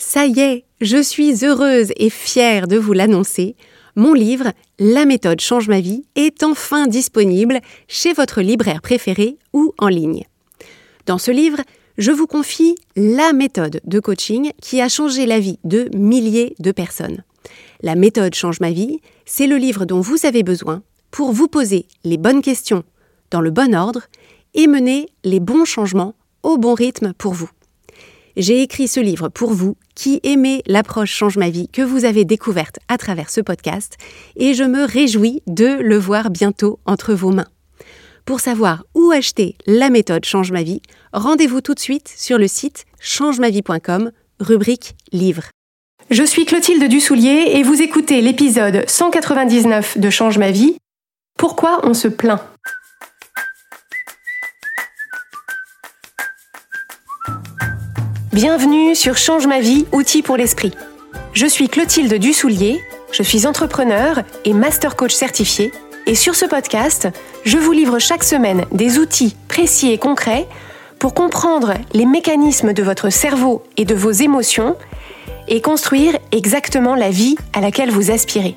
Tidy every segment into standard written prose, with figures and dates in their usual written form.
Ça y est, je suis heureuse et fière de vous l'annoncer. Mon livre « La méthode change ma vie » est enfin disponible chez votre libraire préféré ou en ligne. Dans ce livre, je vous confie la méthode de coaching qui a changé la vie de milliers de personnes. La méthode change ma vie, c'est le livre dont vous avez besoin pour vous poser les bonnes questions dans le bon ordre et mener les bons changements au bon rythme pour vous. J'ai écrit ce livre pour vous qui aimez l'approche Change ma vie que vous avez découverte à travers ce podcast et je me réjouis de le voir bientôt entre vos mains. Pour savoir où acheter la méthode Change ma vie, rendez-vous tout de suite sur le site changemavie.com, rubrique livre. Je suis Clotilde Dussoulier et vous écoutez l'épisode 199 de Change ma vie. Pourquoi on se plaint ? Bienvenue sur Change ma vie, outils pour l'esprit. Je suis Clotilde Dussoulier, je suis entrepreneur et master coach certifié et sur ce podcast, je vous livre chaque semaine des outils précis et concrets pour comprendre les mécanismes de votre cerveau et de vos émotions et construire exactement la vie à laquelle vous aspirez.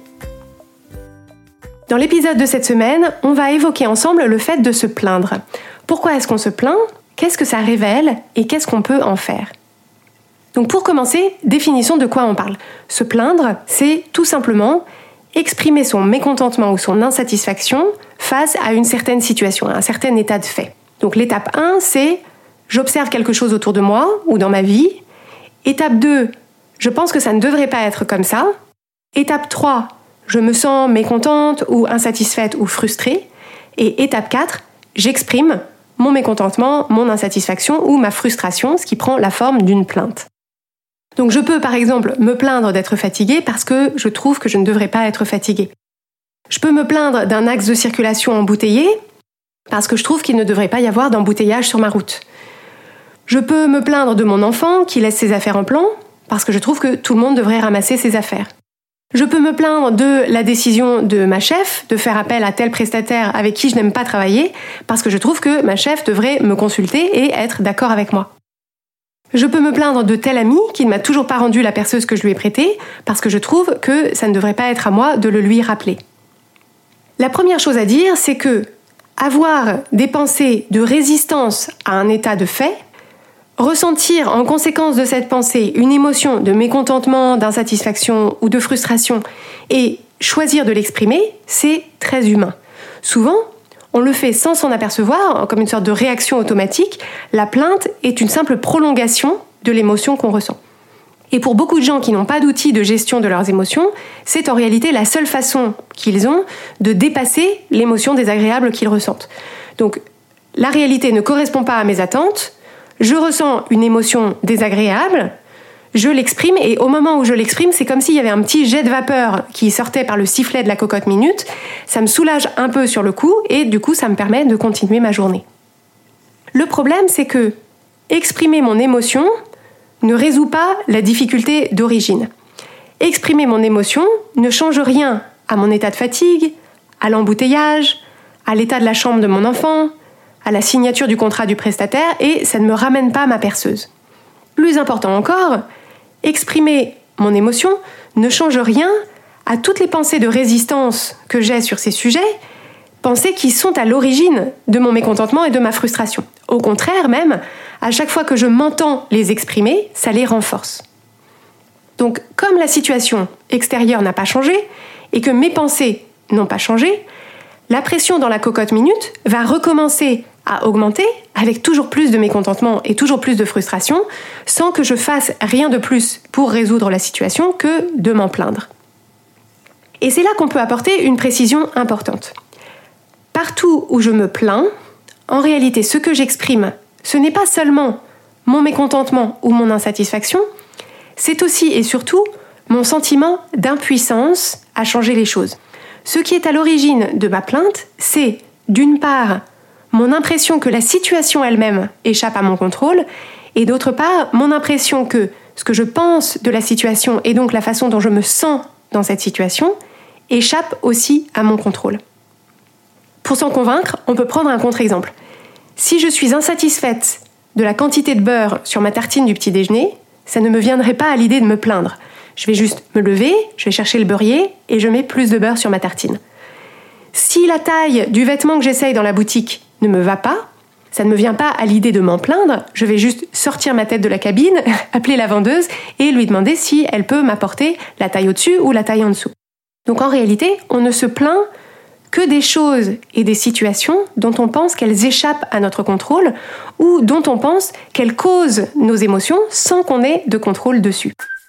Dans l'épisode de cette semaine, on va évoquer ensemble le fait de se plaindre. Pourquoi est-ce qu'on se plaint ? Qu'est-ce que ça révèle et qu'est-ce qu'on peut en faire ? Donc pour commencer, définissons de quoi on parle. Se plaindre, c'est tout simplement exprimer son mécontentement ou son insatisfaction face à une certaine situation, à un certain état de fait. Donc l'étape 1, c'est j'observe quelque chose autour de moi ou dans ma vie. Étape 2, je pense que ça ne devrait pas être comme ça. Étape 3, je me sens mécontente ou insatisfaite ou frustrée. Et étape 4, j'exprime mon mécontentement, mon insatisfaction ou ma frustration, ce qui prend la forme d'une plainte. Donc je peux par exemple me plaindre d'être fatiguée parce que je trouve que je ne devrais pas être fatiguée. Je peux me plaindre d'un axe de circulation embouteillé parce que je trouve qu'il ne devrait pas y avoir d'embouteillage sur ma route. Je peux me plaindre de mon enfant qui laisse ses affaires en plan parce que je trouve que tout le monde devrait ramasser ses affaires. Je peux me plaindre de la décision de ma chef de faire appel à tel prestataire avec qui je n'aime pas travailler parce que je trouve que ma chef devrait me consulter et être d'accord avec moi. Je peux me plaindre de tel ami qui ne m'a toujours pas rendu la perceuse que je lui ai prêtée parce que je trouve que ça ne devrait pas être à moi de le lui rappeler. La première chose à dire, c'est que avoir des pensées de résistance à un état de fait, ressentir en conséquence de cette pensée une émotion de mécontentement, d'insatisfaction ou de frustration et choisir de l'exprimer, c'est très humain. Souvent, on le fait sans s'en apercevoir, comme une sorte de réaction automatique. La plainte est une simple prolongation de l'émotion qu'on ressent. Et pour beaucoup de gens qui n'ont pas d'outils de gestion de leurs émotions, c'est en réalité la seule façon qu'ils ont de dépasser l'émotion désagréable qu'ils ressentent. Donc, la réalité ne correspond pas à mes attentes, je ressens une émotion désagréable, je l'exprime et au moment où je l'exprime, c'est comme s'il y avait un petit jet de vapeur qui sortait par le sifflet de la cocotte minute. Ça me soulage un peu sur le coup et du coup, ça me permet de continuer ma journée. Le problème, c'est que exprimer mon émotion ne résout pas la difficulté d'origine. Exprimer mon émotion ne change rien à mon état de fatigue, à l'embouteillage, à l'état de la chambre de mon enfant, à la signature du contrat du prestataire et ça ne me ramène pas ma perceuse. Plus important encore, exprimer mon émotion ne change rien à toutes les pensées de résistance que j'ai sur ces sujets, pensées qui sont à l'origine de mon mécontentement et de ma frustration. Au contraire même, à chaque fois que je m'entends les exprimer, ça les renforce. Donc, comme la situation extérieure n'a pas changé et que mes pensées n'ont pas changé, la pression dans la cocotte minute va recommencer à augmenter avec toujours plus de mécontentement et toujours plus de frustration sans que je fasse rien de plus pour résoudre la situation que de m'en plaindre. Et c'est là qu'on peut apporter une précision importante. Partout où je me plains, en réalité ce que j'exprime, ce n'est pas seulement mon mécontentement ou mon insatisfaction, c'est aussi et surtout mon sentiment d'impuissance à changer les choses. Ce qui est à l'origine de ma plainte, c'est d'une part mon impression que la situation elle-même échappe à mon contrôle, et d'autre part, mon impression que ce que je pense de la situation et donc la façon dont je me sens dans cette situation échappe aussi à mon contrôle. Pour s'en convaincre, on peut prendre un contre-exemple. Si je suis insatisfaite de la quantité de beurre sur ma tartine du petit déjeuner, ça ne me viendrait pas à l'idée de me plaindre. Je vais juste me lever, je vais chercher le beurrier et je mets plus de beurre sur ma tartine. Si la taille du vêtement que j'essaye dans la boutique ne me va pas, ça ne me vient pas à l'idée de m'en plaindre, je vais juste sortir ma tête de la cabine, appeler la vendeuse et lui demander si elle peut m'apporter la taille au-dessus ou la taille en dessous. Donc en réalité, on ne se plaint que des choses et des situations dont on pense qu'elles échappent à notre contrôle ou dont on pense qu'elles causent nos émotions sans qu'on ait de contrôle dessus.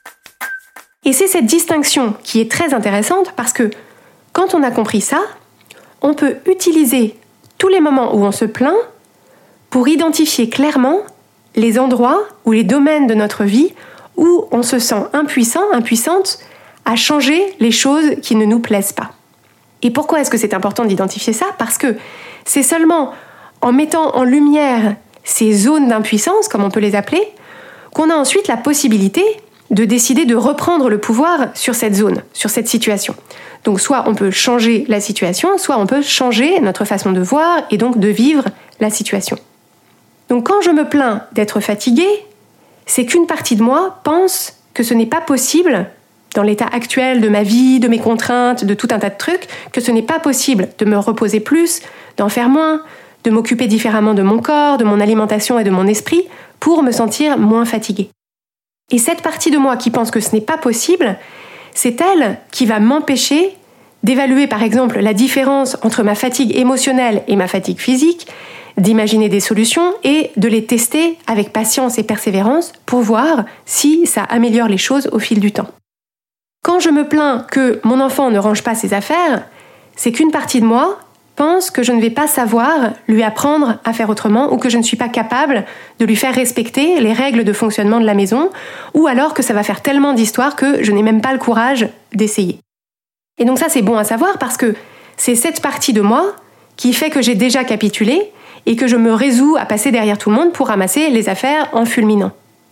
Et c'est cette distinction qui est très intéressante parce que quand on a compris ça, on peut utiliser tous les moments où on se plaint pour identifier clairement les endroits ou les domaines de notre vie où on se sent impuissant, impuissante à changer les choses qui ne nous plaisent pas. Et pourquoi est-ce que c'est important d'identifier ça ? Parce que c'est seulement en mettant en lumière ces zones d'impuissance, comme on peut les appeler, qu'on a ensuite la possibilité de décider de reprendre le pouvoir sur cette zone, sur cette situation. Donc soit on peut changer la situation, soit on peut changer notre façon de voir et donc de vivre la situation. Donc quand je me plains d'être fatiguée, c'est qu'une partie de moi pense que ce n'est pas possible, dans l'état actuel de ma vie, de mes contraintes, de tout un tas de trucs, que ce n'est pas possible de me reposer plus, d'en faire moins, de m'occuper différemment de mon corps, de mon alimentation et de mon esprit pour me sentir moins fatiguée. Et cette partie de moi qui pense que ce n'est pas possible, c'est elle qui va m'empêcher d'évaluer par exemple la différence entre ma fatigue émotionnelle et ma fatigue physique, d'imaginer des solutions et de les tester avec patience et persévérance pour voir si ça améliore les choses au fil du temps. Quand je me plains que mon enfant ne range pas ses affaires, c'est qu'une partie de moi pense que je ne vais pas savoir lui apprendre à faire autrement ou que je ne suis pas capable de lui faire respecter les règles de fonctionnement de la maison ou alors que ça va faire tellement d'histoires que je n'ai même pas le courage d'essayer. Et donc ça c'est bon à savoir parce que c'est cette partie de moi qui fait que j'ai déjà capitulé et que je me résous à passer derrière tout le monde pour ramasser les affaires en fulminant.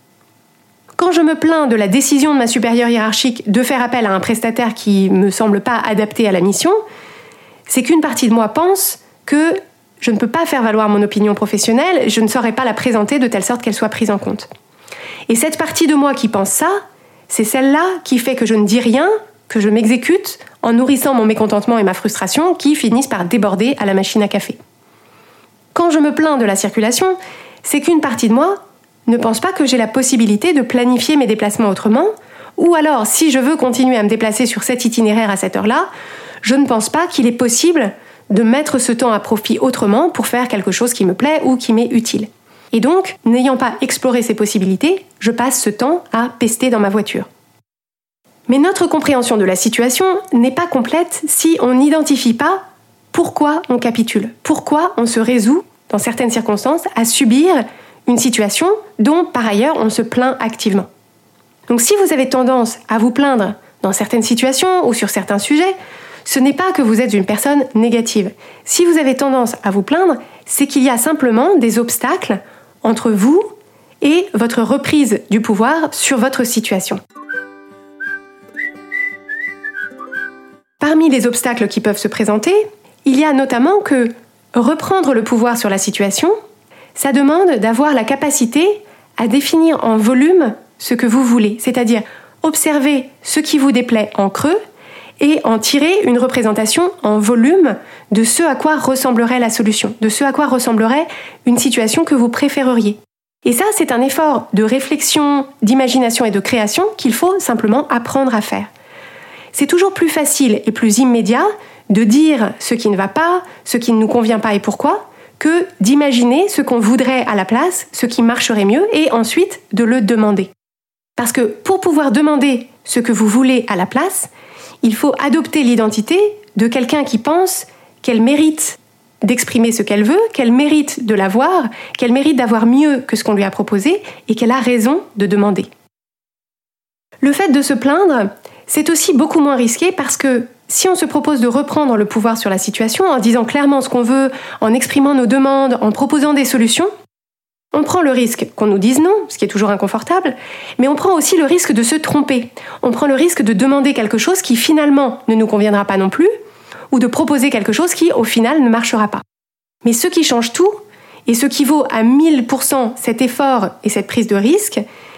Quand je me plains de la décision de ma supérieure hiérarchique de faire appel à un prestataire qui me semble pas adapté à la mission, c'est qu'une partie de moi pense que je ne peux pas faire valoir mon opinion professionnelle, je ne saurais pas la présenter de telle sorte qu'elle soit prise en compte. Et cette partie de moi qui pense ça, c'est celle-là qui fait que je ne dis rien, que je m'exécute en nourrissant mon mécontentement et ma frustration qui finissent par déborder à la machine à café. Quand je me plains de la circulation, c'est qu'une partie de moi ne pense pas que j'ai la possibilité de planifier mes déplacements autrement, ou alors, si je veux continuer à me déplacer sur cet itinéraire à cette heure-là, je ne pense pas qu'il est possible de mettre ce temps à profit autrement pour faire quelque chose qui me plaît ou qui m'est utile. Et donc, n'ayant pas exploré ces possibilités, je passe ce temps à pester dans ma voiture. Mais notre compréhension de la situation n'est pas complète si on n'identifie pas pourquoi on capitule, pourquoi on se résout, dans certaines circonstances, à subir une situation dont, par ailleurs, on se plaint activement. Donc si vous avez tendance à vous plaindre dans certaines situations ou sur certains sujets, ce n'est pas que vous êtes une personne négative. Si vous avez tendance à vous plaindre, c'est qu'il y a simplement des obstacles entre vous et votre reprise du pouvoir sur votre situation. Parmi les obstacles qui peuvent se présenter, il y a notamment que reprendre le pouvoir sur la situation, ça demande d'avoir la capacité à définir en volume ce que vous voulez, c'est-à-dire observer ce qui vous déplaît en creux et en tirer une représentation en volume de ce à quoi ressemblerait la solution, de ce à quoi ressemblerait une situation que vous préféreriez. Et ça, c'est un effort de réflexion, d'imagination et de création qu'il faut simplement apprendre à faire. C'est toujours plus facile et plus immédiat de dire ce qui ne va pas, ce qui ne nous convient pas et pourquoi, que d'imaginer ce qu'on voudrait à la place, ce qui marcherait mieux, et ensuite de le demander. Parce que pour pouvoir demander ce que vous voulez à la place, il faut adopter l'identité de quelqu'un qui pense qu'elle mérite d'exprimer ce qu'elle veut, qu'elle mérite de l'avoir, qu'elle mérite d'avoir mieux que ce qu'on lui a proposé, et qu'elle a raison de demander. Le fait de se plaindre, c'est aussi beaucoup moins risqué parce que si on se propose de reprendre le pouvoir sur la situation en disant clairement ce qu'on veut, en exprimant nos demandes, en proposant des solutions, on prend le risque qu'on nous dise non, ce qui est toujours inconfortable, mais on prend aussi le risque de se tromper. On prend le risque de demander quelque chose qui finalement ne nous conviendra pas non plus, ou de proposer quelque chose qui au final ne marchera pas. Mais ce qui change tout, et ce qui vaut à 1000% cet effort et cette prise de risque,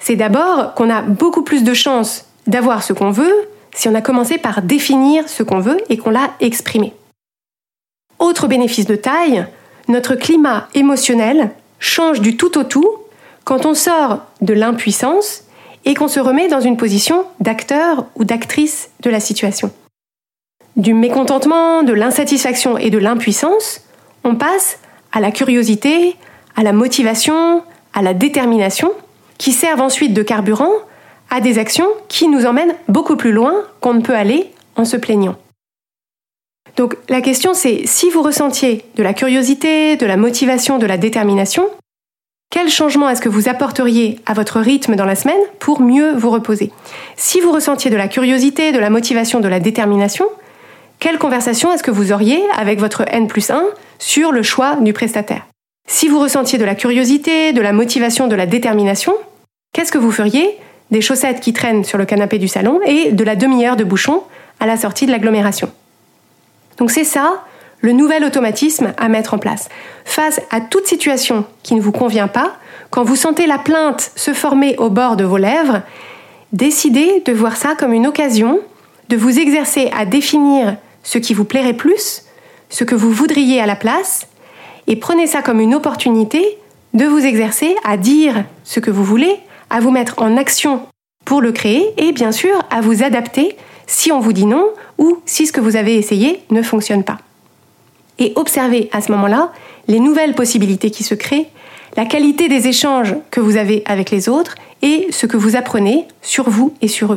C'est d'abord qu'on a beaucoup plus de chances d'avoir ce qu'on veut si on a commencé par définir ce qu'on veut et qu'on l'a exprimé. Autre bénéfice de taille, notre climat émotionnel change du tout au tout quand on sort de l'impuissance et qu'on se remet dans une position d'acteur ou d'actrice de la situation. Du mécontentement, de l'insatisfaction et de l'impuissance, on passe à la curiosité, à la motivation, à la détermination, qui servent ensuite de carburant à des actions qui nous emmènent beaucoup plus loin qu'on ne peut aller en se plaignant. Donc la question c'est, si vous ressentiez de la curiosité, de la motivation, de la détermination, quel changement est-ce que vous apporteriez à votre rythme dans la semaine pour mieux vous reposer ? Si vous ressentiez de la curiosité, de la motivation, de la détermination, quelle conversation est-ce que vous auriez avec votre N+1 sur le choix du prestataire ? Si vous ressentiez de la curiosité, de la motivation, de la détermination, qu'est-ce que vous feriez des chaussettes qui traînent sur le canapé du salon et de la demi-heure de bouchon à la sortie de l'agglomération ? Donc c'est ça, le nouvel automatisme à mettre en place. Face à toute situation qui ne vous convient pas, quand vous sentez la plainte se former au bord de vos lèvres, décidez de voir ça comme une occasion de vous exercer à définir ce qui vous plairait plus, ce que vous voudriez à la place, et prenez ça comme une opportunité de vous exercer à dire ce que vous voulez, à vous mettre en action pour le créer et bien sûr à vous adapter si on vous dit non ou si ce que vous avez essayé ne fonctionne pas. Et observez à ce moment-là les nouvelles possibilités qui se créent, la qualité des échanges que vous avez avec les autres et ce que vous apprenez sur vous et sur eux.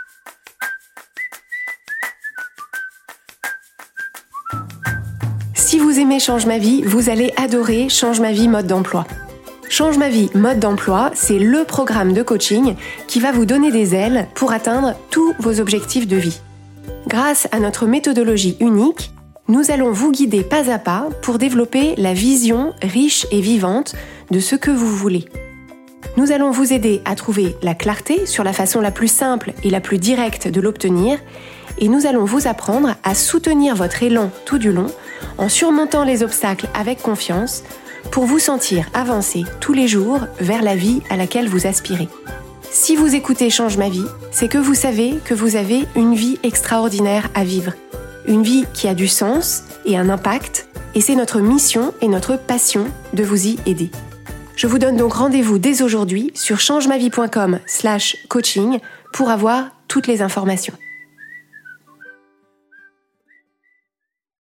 Si vous aimez Change ma vie, vous allez adorer Change ma vie mode d'emploi. Change ma vie mode d'emploi, c'est le programme de coaching qui va vous donner des ailes pour atteindre tous vos objectifs de vie. Grâce à notre méthodologie unique, nous allons vous guider pas à pas pour développer la vision riche et vivante de ce que vous voulez. Nous allons vous aider à trouver la clarté sur la façon la plus simple et la plus directe de l'obtenir et nous allons vous apprendre à soutenir votre élan tout du long en surmontant les obstacles avec confiance pour vous sentir avancer tous les jours vers la vie à laquelle vous aspirez. Si vous écoutez Change ma vie, c'est que vous savez que vous avez une vie extraordinaire à vivre. Une vie qui a du sens et un impact, et c'est notre mission et notre passion de vous y aider. Je vous donne donc rendez-vous dès aujourd'hui sur changemavie.com/coaching pour avoir toutes les informations.